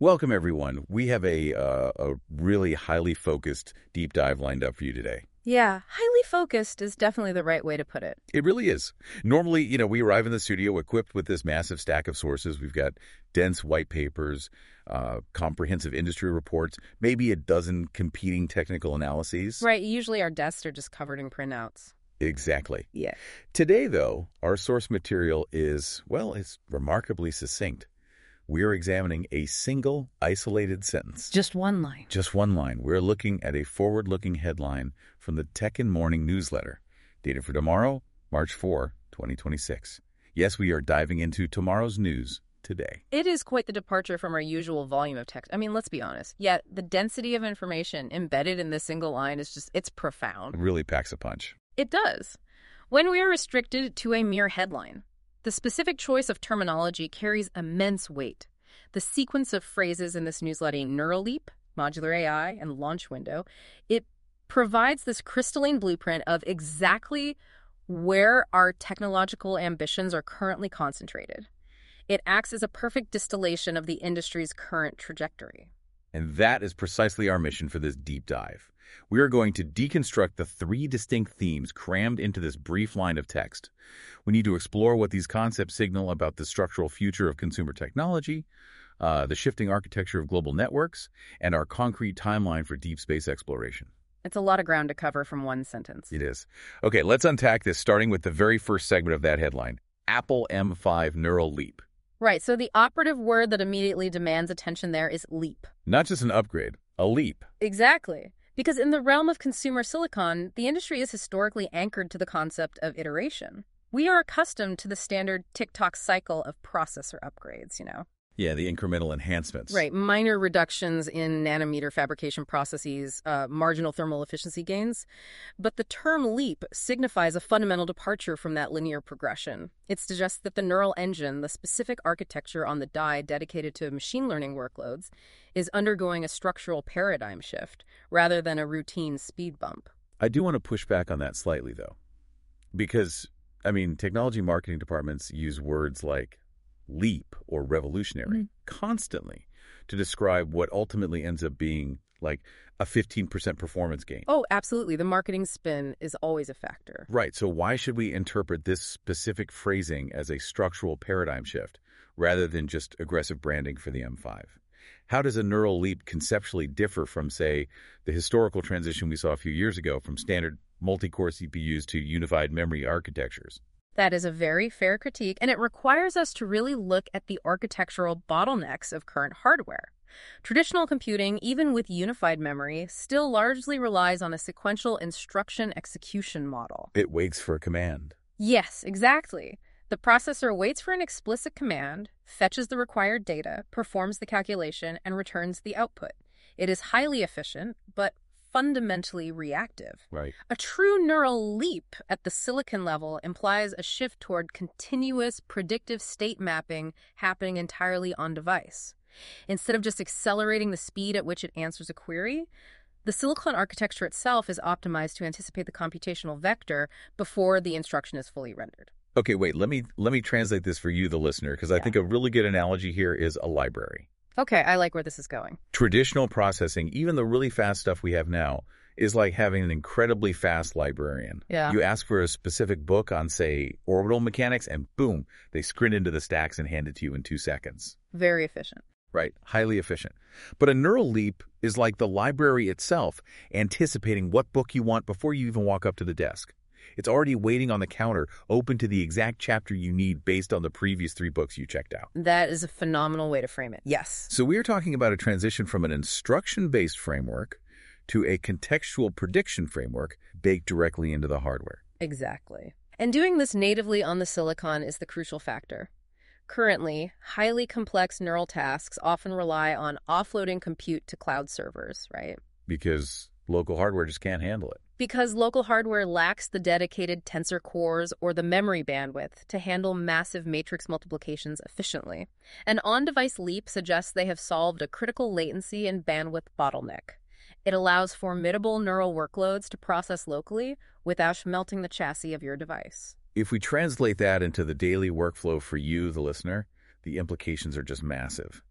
Welcome, everyone. We have a really highly focused deep dive lined up for you today. Yeah, highly focused is definitely the right way to put it. It really is. Normally, we arrive in the studio equipped with this massive stack of sources. We've got dense white papers, comprehensive industry reports, maybe a dozen competing technical analyses. Right, usually our desks are just covered in printouts. Exactly. Yeah. Today, though, our source material is, well, it's remarkably succinct. We're examining a single, isolated sentence. Just one line. Just one line. We're looking at a forward-looking headline from the Tech and Morning newsletter, dated for tomorrow, March 4, 2026. Yes, we are diving into tomorrow's news today. It is quite the departure from our usual volume of text. I mean, let's be honest. Yet, the density of information embedded in this single line is just, it's profound. It really packs a punch. It does. When we are restricted to a mere headline, the specific choice of terminology carries immense weight. The sequence of phrases in this newsletter, Neuraleap, Modular AI, and Launch Window, it provides this crystalline blueprint of exactly where our technological ambitions are currently concentrated. It acts as a perfect distillation of the industry's current trajectory. And that is precisely our mission for this deep dive. We are going to deconstruct the three distinct themes crammed into this brief line of text. We need to explore what these concepts signal about the structural future of consumer technology, the shifting architecture of global networks, and our concrete timeline for deep space exploration. It's a lot of ground to cover from one sentence. It is. Okay, let's unpack this, starting with the very first segment of that headline, Apple M5 Neuraleap. Right, so the operative word that immediately demands attention there is leap. Not just an upgrade, a leap. Exactly. Because in the realm of consumer silicon, the industry is historically anchored to the concept of iteration. We are accustomed to the standard tick-tock cycle of processor upgrades, Yeah, the incremental enhancements. Right, minor reductions in nanometer fabrication processes, marginal thermal efficiency gains. But the term leap signifies a fundamental departure from that linear progression. It suggests that the neural engine, the specific architecture on the die dedicated to machine learning workloads, is undergoing a structural paradigm shift rather than a routine speed bump. I do want to push back on that slightly, though, because, technology marketing departments use words like leap or revolutionary constantly to describe what ultimately ends up being like a 15% performance gain. Oh, absolutely. The marketing spin is always a factor. Right. So why should we interpret this specific phrasing as a structural paradigm shift rather than just aggressive branding for the M5? How does a neural leap conceptually differ from, say, the historical transition we saw a few years ago from standard multi-core CPUs to unified memory architectures? That is a very fair critique, and it requires us to really look at the architectural bottlenecks of current hardware. Traditional computing, even with unified memory, still largely relies on a sequential instruction execution model. It waits for a command. Yes, exactly. The processor waits for an explicit command, fetches the required data, performs the calculation, and returns the output. It is highly efficient, but fundamentally reactive. Right. A true neural leap at the silicon level implies a shift toward continuous predictive state mapping happening entirely on device. Instead of just accelerating the speed at which it answers a query, the silicon architecture itself is optimized to anticipate the computational vector before the instruction is fully rendered. Okay, wait, let me translate this for you, the listener, because I think a really good analogy here is a library. Okay, I like where this is going. Traditional processing, even the really fast stuff we have now, is like having an incredibly fast librarian. Yeah. You ask for a specific book on, say, orbital mechanics, and boom, they screen into the stacks and hand it to you in 2 seconds. Very efficient. Right, highly efficient. But a neural leap is like the library itself, anticipating what book you want before you even walk up to the desk. It's already waiting on the counter, open to the exact chapter you need based on the previous 3 books you checked out. That is a phenomenal way to frame it. Yes. So we're talking about a transition from an instruction-based framework to a contextual prediction framework baked directly into the hardware. Exactly. And doing this natively on the silicon is the crucial factor. Currently, highly complex neural tasks often rely on offloading compute to cloud servers, right? Because local hardware just can't handle it. Because local hardware lacks the dedicated tensor cores or the memory bandwidth to handle massive matrix multiplications efficiently. An on-device leap suggests they have solved a critical latency and bandwidth bottleneck. It allows formidable neural workloads to process locally without melting the chassis of your device. If we translate that into the daily workflow for you, the listener, the implications are just massive.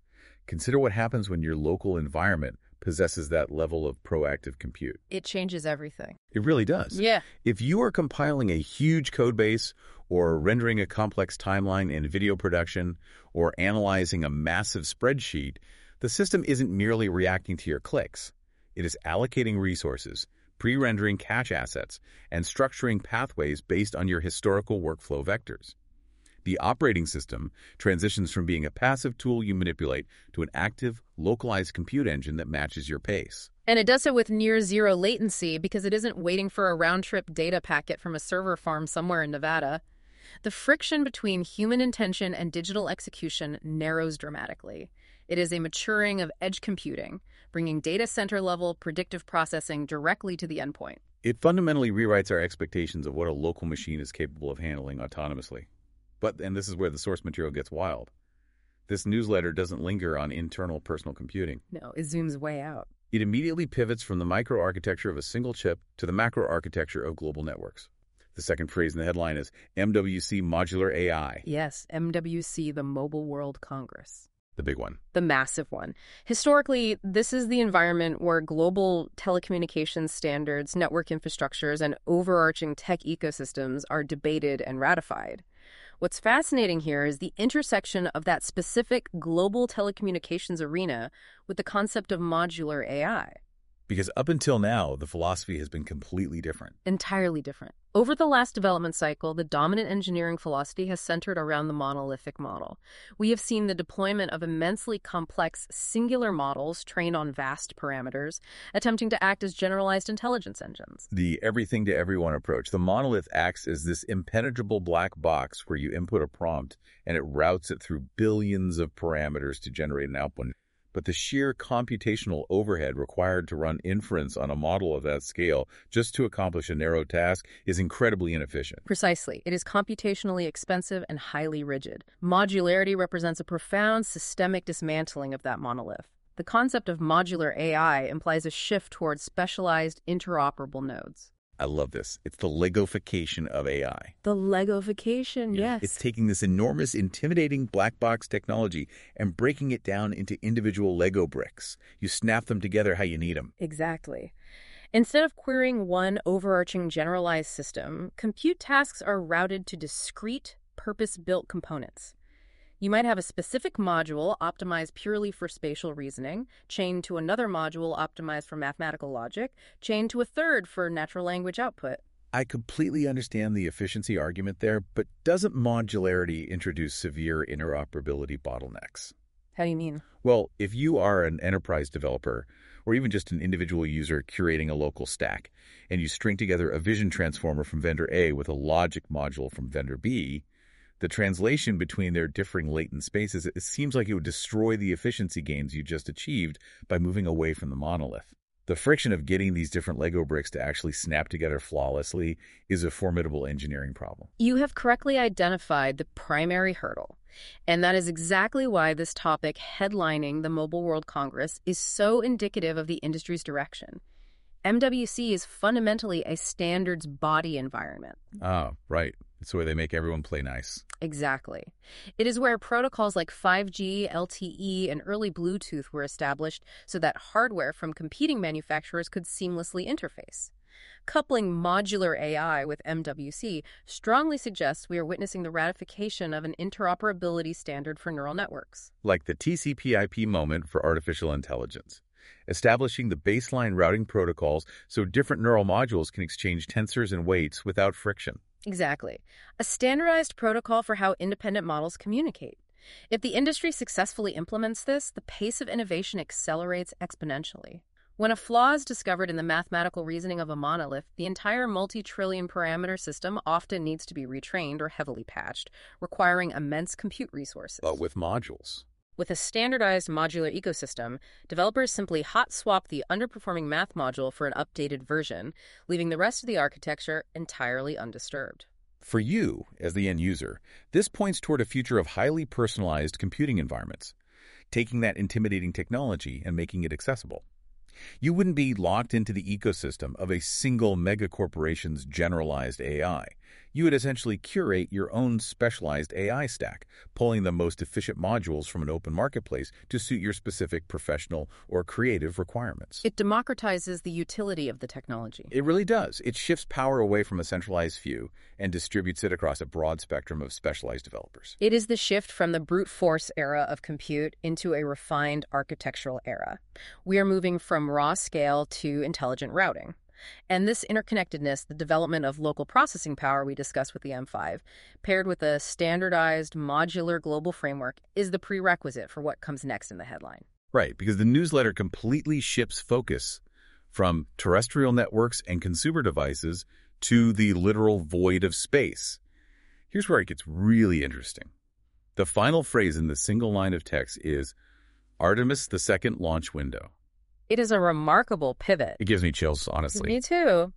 Consider what happens when your local environment possesses that level of proactive compute. It changes everything. It really does. Yeah. If you are compiling a huge code base or rendering a complex timeline in video production or analyzing a massive spreadsheet, the system isn't merely reacting to your clicks. It is allocating resources, pre-rendering cache assets, and structuring pathways based on your historical workflow vectors. The operating system transitions from being a passive tool you manipulate to an active, localized compute engine that matches your pace. And it does so with near zero latency because it isn't waiting for a round-trip data packet from a server farm somewhere in Nevada. The friction between human intention and digital execution narrows dramatically. It is a maturing of edge computing, bringing data center-level predictive processing directly to the endpoint. It fundamentally rewrites our expectations of what a local machine is capable of handling autonomously. And this is where the source material gets wild. This newsletter doesn't linger on internal personal computing. No, it zooms way out. It immediately pivots from the microarchitecture of a single chip to the macroarchitecture of global networks. The second phrase in the headline is MWC Modular AI. Yes, MWC, the Mobile World Congress. The big one. The massive one. Historically, this is the environment where global telecommunications standards, network infrastructures, and overarching tech ecosystems are debated and ratified. What's fascinating here is the intersection of that specific global telecommunications arena with the concept of modular AI. Because up until now, the philosophy has been completely different. Entirely different. Over the last development cycle, the dominant engineering philosophy has centered around the monolithic model. We have seen the deployment of immensely complex singular models trained on vast parameters, attempting to act as generalized intelligence engines. The everything-to-everyone approach. The monolith acts as this impenetrable black box where you input a prompt and it routes it through billions of parameters to generate an output. But the sheer computational overhead required to run inference on a model of that scale just to accomplish a narrow task is incredibly inefficient. Precisely. It is computationally expensive and highly rigid. Modularity represents a profound systemic dismantling of that monolith. The concept of modular AI implies a shift towards specialized, interoperable nodes. I love this. It's the Legofication of AI. The Legofication, yes. It's taking this enormous, intimidating black box technology and breaking it down into individual Lego bricks. You snap them together how you need them. Exactly. Instead of querying one overarching generalized system, compute tasks are routed to discrete, purpose-built components. You might have a specific module optimized purely for spatial reasoning, chained to another module optimized for mathematical logic, chained to a third for natural language output. I completely understand the efficiency argument there, but doesn't modularity introduce severe interoperability bottlenecks? How do you mean? Well, if you are an enterprise developer, or even just an individual user curating a local stack, and you string together a vision transformer from vendor A with a logic module from vendor B, the translation between their differing latent spaces, it seems like it would destroy the efficiency gains you just achieved by moving away from the monolith. The friction of getting these different Lego bricks to actually snap together flawlessly is a formidable engineering problem. You have correctly identified the primary hurdle, and that is exactly why this topic headlining the Mobile World Congress is so indicative of the industry's direction. MWC is fundamentally a standards body environment. Ah, right. It's where they make everyone play nice. Exactly. It is where protocols like 5G, LTE, and early Bluetooth were established so that hardware from competing manufacturers could seamlessly interface. Coupling modular AI with MWC strongly suggests we are witnessing the ratification of an interoperability standard for neural networks. Like the TCP/IP moment for artificial intelligence. Establishing the baseline routing protocols so different neural modules can exchange tensors and weights without friction. Exactly. A standardized protocol for how independent models communicate. If the industry successfully implements this, the pace of innovation accelerates exponentially. When a flaw is discovered in the mathematical reasoning of a monolith, the entire multi-trillion parameter system often needs to be retrained or heavily patched, requiring immense compute resources. But with modules. With a standardized modular ecosystem, developers simply hot-swap the underperforming math module for an updated version, leaving the rest of the architecture entirely undisturbed. For you, as the end user, this points toward a future of highly personalized computing environments, taking that intimidating technology and making it accessible. You wouldn't be locked into the ecosystem of a single megacorporation's generalized AI. You would essentially curate your own specialized AI stack, pulling the most efficient modules from an open marketplace to suit your specific professional or creative requirements. It democratizes the utility of the technology. It really does. It shifts power away from a centralized few and distributes it across a broad spectrum of specialized developers. It is the shift from the brute force era of compute into a refined architectural era. We are moving from raw scale to intelligent routing. And this interconnectedness, the development of local processing power we discussed with the M5, paired with a standardized modular global framework, is the prerequisite for what comes next in the headline. Right, because the newsletter completely shifts focus from terrestrial networks and consumer devices to the literal void of space. Here's where it gets really interesting. The final phrase in the single line of text is Artemis II launch window. It is a remarkable pivot. It gives me chills, honestly. Me too.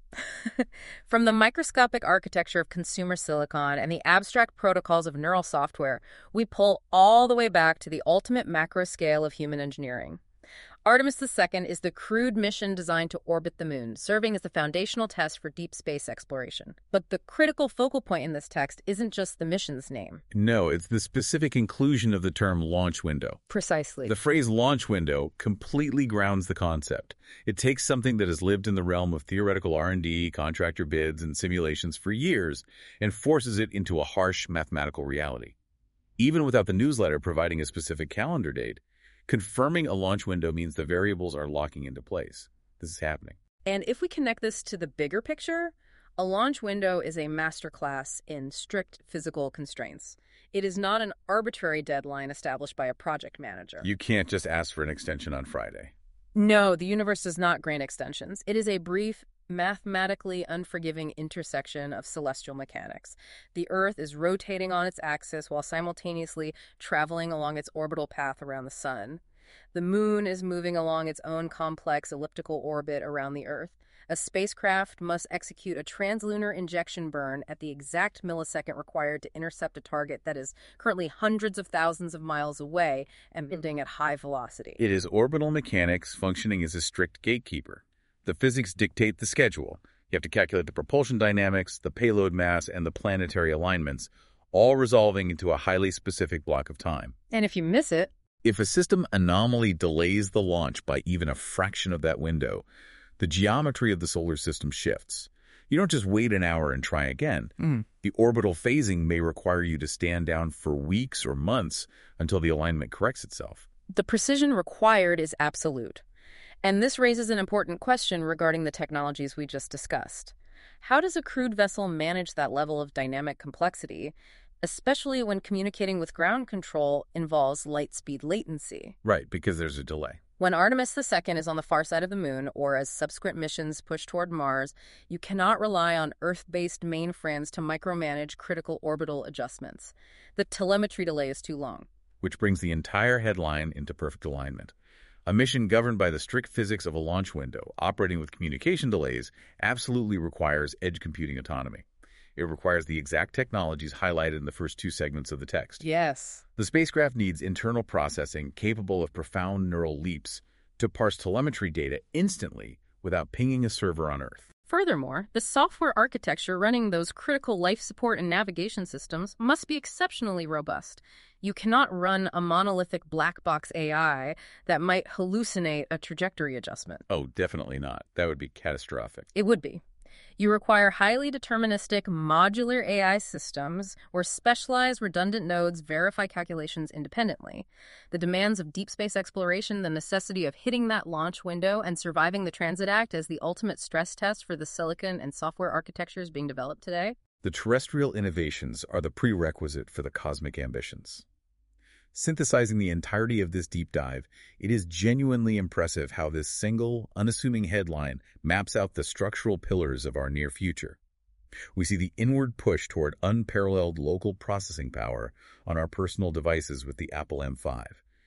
From the microscopic architecture of consumer silicon and the abstract protocols of neural software, we pull all the way back to the ultimate macro scale of human engineering. Artemis II is the crewed mission designed to orbit the moon, serving as the foundational test for deep space exploration. But the critical focal point in this text isn't just the mission's name. No, it's the specific inclusion of the term launch window. Precisely. The phrase launch window completely grounds the concept. It takes something that has lived in the realm of theoretical R&D, contractor bids, and simulations for years and forces it into a harsh mathematical reality. Even without the newsletter providing a specific calendar date, confirming a launch window means the variables are locking into place. This is happening. And if we connect this to the bigger picture, a launch window is a masterclass in strict physical constraints. It is not an arbitrary deadline established by a project manager. You can't just ask for an extension on Friday. No, the universe does not grant extensions. It is a brief, mathematically unforgiving intersection of celestial mechanics. The Earth is rotating on its axis while simultaneously traveling along its orbital path around the Sun. The Moon is moving along its own complex elliptical orbit around the Earth. A spacecraft must execute a translunar injection burn at the exact millisecond required to intercept a target that is currently hundreds of thousands of miles away and moving at high velocity. It is orbital mechanics functioning as a strict gatekeeper. The physics dictate the schedule. You have to calculate the propulsion dynamics, the payload mass, and the planetary alignments, all resolving into a highly specific block of time. And if you miss it... If a system anomaly delays the launch by even a fraction of that window, the geometry of the solar system shifts. You don't just wait an hour and try again. The orbital phasing may require you to stand down for weeks or months until the alignment corrects itself. The precision required is absolute. And this raises an important question regarding the technologies we just discussed. How does a crewed vessel manage that level of dynamic complexity, especially when communicating with ground control involves light-speed latency? Right, because there's a delay. When Artemis II is on the far side of the moon, or as subsequent missions push toward Mars, you cannot rely on Earth-based mainframes to micromanage critical orbital adjustments. The telemetry delay is too long. Which brings the entire headline into perfect alignment. A mission governed by the strict physics of a launch window, operating with communication delays, absolutely requires edge computing autonomy. It requires the exact technologies highlighted in the first two segments of the text. Yes. The spacecraft needs internal processing capable of profound neural leaps to parse telemetry data instantly without pinging a server on Earth. Furthermore, the software architecture running those critical life support and navigation systems must be exceptionally robust. You cannot run a monolithic black box AI that might hallucinate a trajectory adjustment. Oh, definitely not. That would be catastrophic. It would be. You require highly deterministic modular AI systems where specialized redundant nodes verify calculations independently. The demands of deep space exploration, the necessity of hitting that launch window and surviving the Transit Act as the ultimate stress test for the silicon and software architectures being developed today. The terrestrial innovations are the prerequisite for the cosmic ambitions. Synthesizing the entirety of this deep dive, it is genuinely impressive how this single, unassuming headline maps out the structural pillars of our near future. We see the inward push toward unparalleled local processing power on our personal devices with the Apple M5.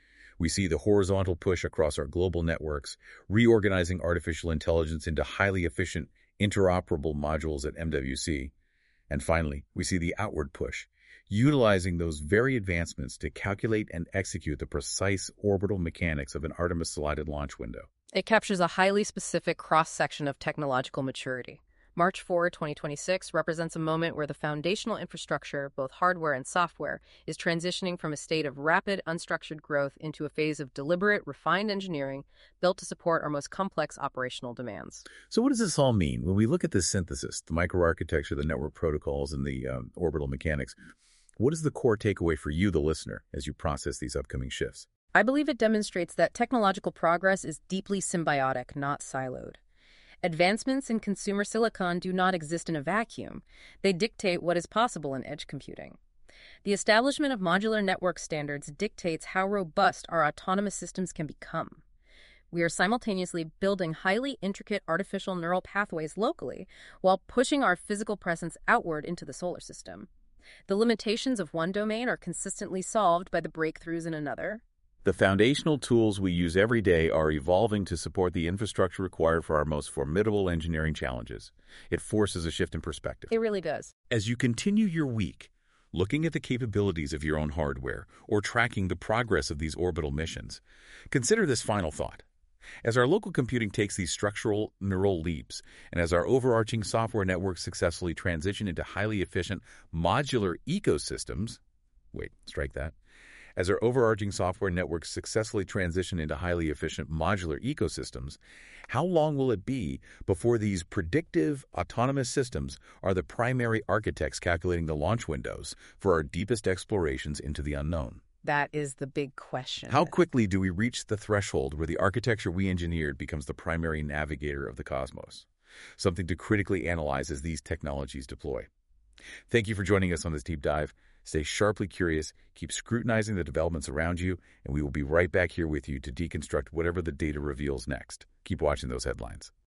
We see the horizontal push across our global networks, reorganizing artificial intelligence into highly efficient, interoperable modules at MWC. And finally, we see the outward push, utilizing those very advancements to calculate and execute the precise orbital mechanics of an Artemis-slotted launch window. It captures a highly specific cross-section of technological maturity. March 4, 2026 represents a moment where the foundational infrastructure, both hardware and software, is transitioning from a state of rapid, unstructured growth into a phase of deliberate, refined engineering built to support our most complex operational demands. So what does this all mean? When we look at this synthesis, the microarchitecture, the network protocols, and the orbital mechanics, what is the core takeaway for you, the listener, as you process these upcoming shifts? I believe it demonstrates that technological progress is deeply symbiotic, not siloed. Advancements in consumer silicon do not exist in a vacuum. They dictate what is possible in edge computing. The establishment of modular network standards dictates how robust our autonomous systems can become. We are simultaneously building highly intricate artificial neural pathways locally while pushing our physical presence outward into the solar system. The limitations of one domain are consistently solved by the breakthroughs in another. The foundational tools we use every day are evolving to support the infrastructure required for our most formidable engineering challenges. It forces a shift in perspective. It really does. As you continue your week, looking at the capabilities of your own hardware or tracking the progress of these orbital missions, consider this final thought. As our local computing takes these structural neural leaps, and as our overarching software networks successfully transition into highly efficient modular ecosystems, As our overarching software networks successfully transition into highly efficient modular ecosystems, how long will it be before these predictive autonomous systems are the primary architects calculating the launch windows for our deepest explorations into the unknown? That is the big question. How quickly do we reach the threshold where the architecture we engineered becomes the primary navigator of the cosmos? Something to critically analyze as these technologies deploy. Thank you for joining us on this deep dive. Stay sharply curious, keep scrutinizing the developments around you, and we will be right back here with you to deconstruct whatever the data reveals next. Keep watching those headlines.